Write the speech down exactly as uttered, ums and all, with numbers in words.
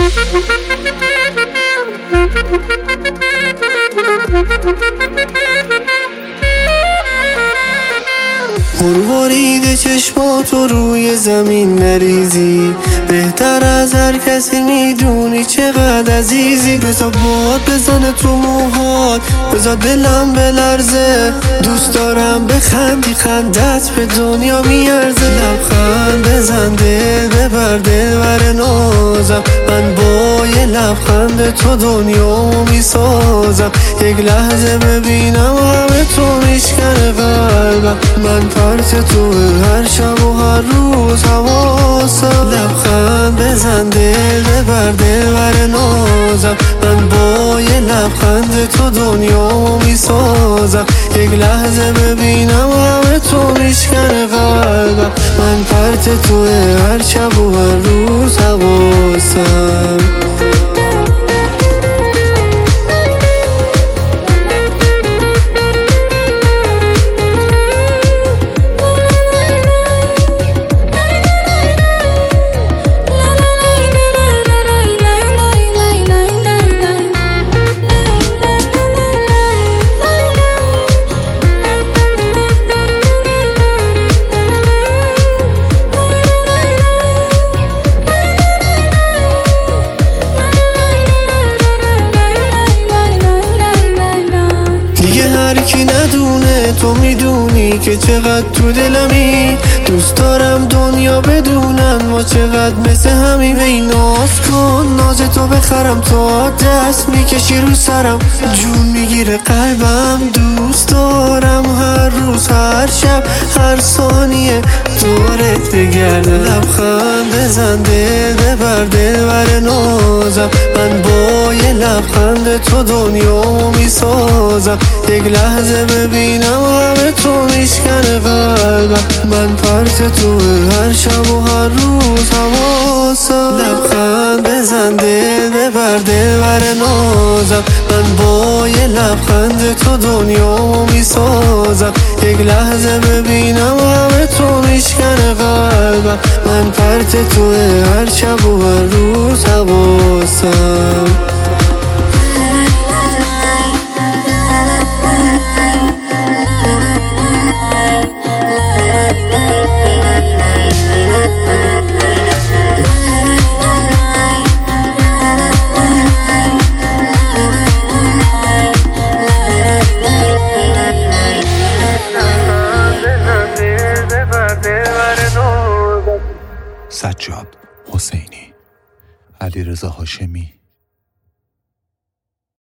مرورید چشماتو روی زمین نریزی، بهتر از هر کسی میدونی چقدر عزیزی. بذار باد بزنه تو موهات، بذار دلم بلرزه. دوست دارم بخندی، خندت به دنیا میارزه. لبخند بزن دل ببر دل بر نازم، من با یه لبخند تو دنیامو میسازم. یک لحظه ببینم همه تو میشکنه قلبم، من پرت تو هر شب و هر روز حواسم. لبخند بزن دل ببر دل بر نازم، من با یه لبخند تو دنیامو میسازم. یک لحظه ببینم همه تو میشکنه قلبم، من پرت تو هر شب و هر روز حواسم. دیگه هر کی ندونه تو میدونی که چقدر تو دلمی. دوست دارم دنیا بدونن ما چقدر مثل همیم. ای ناز کن ناز تو بخرم، تا دست میکشی رو سرم، جون میگیره قلبم. دوست دارم هر روز هر شب هر ثانیه دورت بگردم. لبخند بزن دل ببر دل بر نازم، من با یه لبخند تو دنیامو میسازم. یک لحظه ببینم همه تو میشکنه قلبم، من پرت تو هر شب و هر روز حواسم. لبخند بزن دل ببر دل بر نازم، من با یه لبخند تو دنیامو میسازم. یک لحظه ببینم همه تو میشکنه قلبم، من پرت تو هر شب و هر روز حواسم. سجاد حسینی، علیرضا هاشمی.